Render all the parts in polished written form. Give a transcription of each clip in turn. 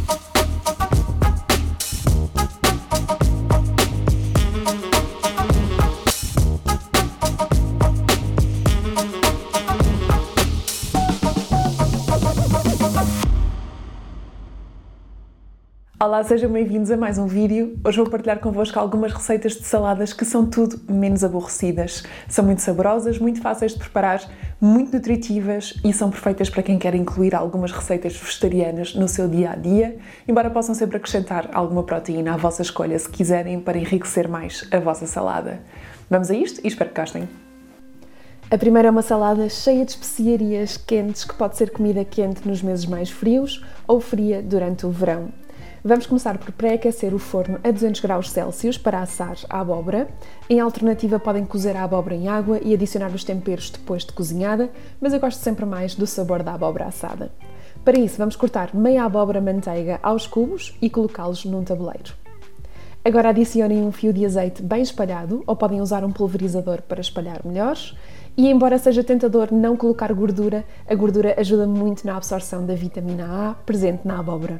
Olá, sejam bem-vindos a mais um vídeo. Hoje vou partilhar convosco algumas receitas de saladas que são tudo menos aborrecidas. São muito saborosas, muito fáceis de preparar, muito nutritivas e são perfeitas para quem quer incluir algumas receitas vegetarianas no seu dia-a-dia, embora possam sempre acrescentar alguma proteína à vossa escolha se quiserem para enriquecer mais a vossa salada. Vamos a isto e espero que gostem. A primeira é uma salada cheia de especiarias quentes que pode ser comida quente nos meses mais frios ou fria durante o verão. Vamos começar por pré-aquecer o forno a 200 graus Celsius para assar a abóbora. Em alternativa podem cozer a abóbora em água e adicionar os temperos depois de cozinhada, mas eu gosto sempre mais do sabor da abóbora assada. Para isso vamos cortar meia abóbora manteiga aos cubos e colocá-los num tabuleiro. Agora adicionem um fio de azeite bem espalhado, ou podem usar um pulverizador para espalhar melhor. E embora seja tentador não colocar gordura, a gordura ajuda muito na absorção da vitamina A presente na abóbora.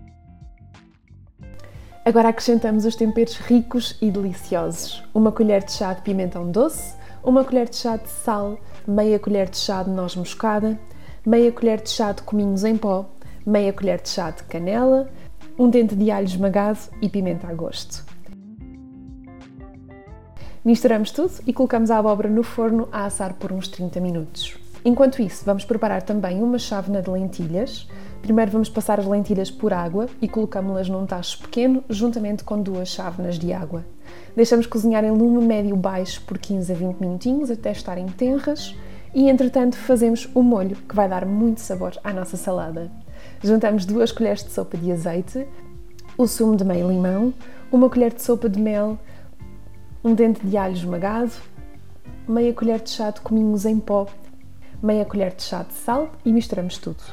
Agora acrescentamos os temperos ricos e deliciosos. Uma colher de chá de pimentão doce, uma colher de chá de sal, meia colher de chá de noz moscada, meia colher de chá de cominhos em pó, meia colher de chá de canela, um dente de alho esmagado e pimenta a gosto. Misturamos tudo e colocamos a abóbora no forno a assar por uns 30 minutos. Enquanto isso, vamos preparar também uma chávena de lentilhas. Primeiro vamos passar as lentilhas por água e colocamos-las num tacho pequeno, juntamente com 2 chávenas de água. Deixamos cozinhar em lume médio-baixo por 15 a 20 minutinhos até estarem tenras e, entretanto, fazemos o molho, que vai dar muito sabor à nossa salada. Juntamos 2 colheres de sopa de azeite, o sumo de meio limão, uma colher de sopa de mel, um dente de alho esmagado, meia colher de chá de cominhos em pó, meia colher de chá de sal e misturamos tudo.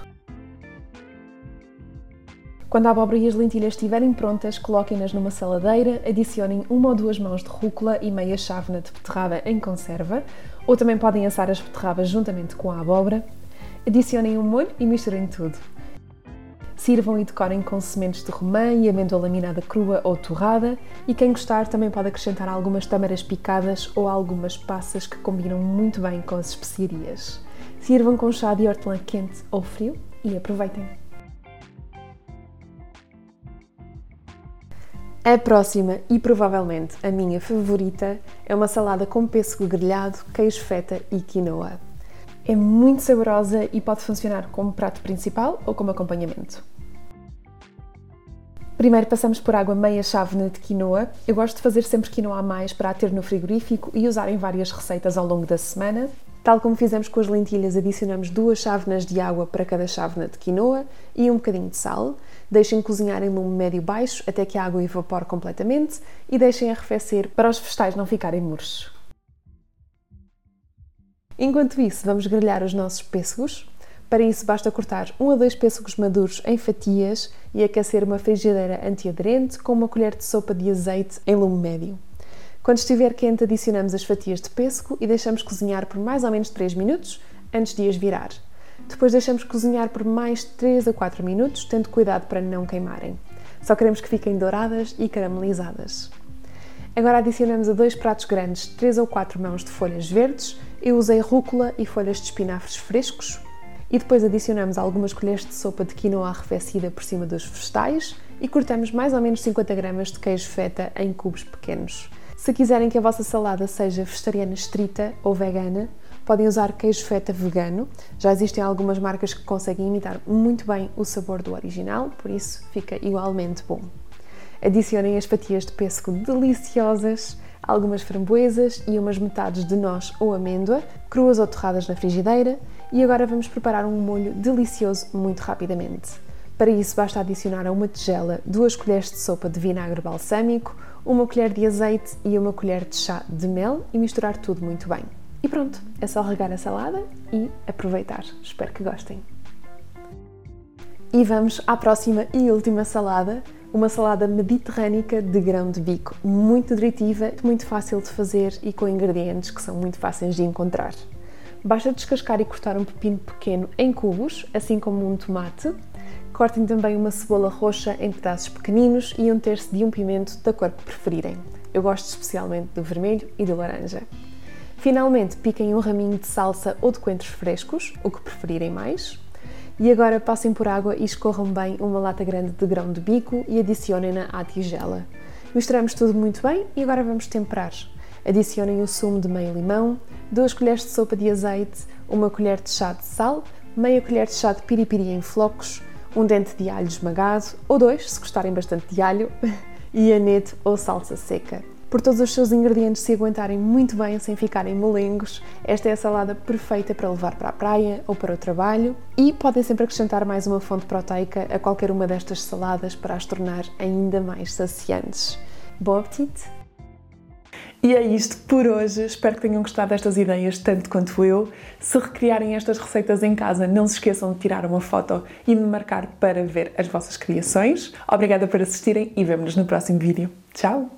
Quando a abóbora e as lentilhas estiverem prontas, coloquem-nas numa saladeira, adicionem 1 ou 2 mãos de rúcula e meia chávena de beterraba em conserva, ou também podem assar as beterrabas juntamente com a abóbora. Adicionem um molho e misturem tudo. Sirvam e decorem com sementes de romã e amêndoa laminada crua ou torrada, e quem gostar também pode acrescentar algumas tâmaras picadas ou algumas passas que combinam muito bem com as especiarias. Sirvam com chá de hortelã quente ou frio e aproveitem! A próxima, e provavelmente a minha favorita, é uma salada com pêssego grelhado, queijo feta e quinoa. É muito saborosa e pode funcionar como prato principal ou como acompanhamento. Primeiro passamos por água meia chávena de quinoa. Eu gosto de fazer sempre quinoa a mais para a ter no frigorífico e usar em várias receitas ao longo da semana. Tal como fizemos com as lentilhas, adicionamos 2 chávenas de água para cada chávena de quinoa e um bocadinho de sal. Deixem cozinhar em lume médio-baixo até que a água evapore completamente e deixem arrefecer para os vegetais não ficarem murchos. Enquanto isso, vamos grelhar os nossos pêssegos. Para isso, basta cortar 1 a 2 pêssegos maduros em fatias e aquecer uma frigideira antiaderente com uma colher de sopa de azeite em lume médio. Quando estiver quente, adicionamos as fatias de pêssego e deixamos cozinhar por mais ou menos 3 minutos antes de as virar. Depois deixamos cozinhar por mais 3 a 4 minutos, tendo cuidado para não queimarem. Só queremos que fiquem douradas e caramelizadas. Agora adicionamos a 2 pratos grandes 3 ou 4 mãos de folhas verdes. Eu usei rúcula e folhas de espinafres frescos. E depois adicionamos algumas colheres de sopa de quinoa arrefecida por cima dos vegetais e cortamos mais ou menos 50 gramas de queijo feta em cubos pequenos. Se quiserem que a vossa salada seja vegetariana estrita ou vegana, podem usar queijo feta vegano. Já existem algumas marcas que conseguem imitar muito bem o sabor do original, por isso fica igualmente bom. Adicionem as fatias de pêssego deliciosas, algumas framboesas e umas metades de noz ou amêndoa, cruas ou torradas na frigideira, e agora vamos preparar um molho delicioso muito rapidamente. Para isso basta adicionar a uma tigela 2 colheres de sopa de vinagre balsâmico, 1 colher de azeite e 1 colher de chá de mel e misturar tudo muito bem. E pronto, é só regar a salada e aproveitar. Espero que gostem. E vamos à próxima e última salada, uma salada mediterrânica de grão de bico, muito nutritiva, muito fácil de fazer e com ingredientes que são muito fáceis de encontrar. Basta descascar e cortar um pepino pequeno em cubos, assim como um tomate. cortem também uma cebola roxa em pedaços pequeninos e 1/3 de um pimento da cor que preferirem. Eu gosto especialmente do vermelho e do laranja. Finalmente, piquem um raminho de salsa ou de coentros frescos, o que preferirem mais. E agora passem por água e escorram bem uma lata grande de grão de bico e adicionem-na à tigela. Misturamos tudo muito bem e agora vamos temperar. Adicionem o sumo de meio limão, 2 colheres de sopa de azeite, 1 colher de chá de sal, meia colher de chá de piripiri em flocos, um dente de alho esmagado, ou 2, se gostarem bastante de alho, e aneto ou salsa seca. Por todos os seus ingredientes se aguentarem muito bem sem ficarem molengos, esta é a salada perfeita para levar para a praia ou para o trabalho e podem sempre acrescentar mais uma fonte proteica a qualquer uma destas saladas para as tornar ainda mais saciantes. Bom apetite! E é isto por hoje, espero que tenham gostado destas ideias tanto quanto eu. Se recriarem estas receitas em casa, não se esqueçam de tirar uma foto e me marcar para ver as vossas criações. Obrigada por assistirem e vemo-nos no próximo vídeo. Tchau!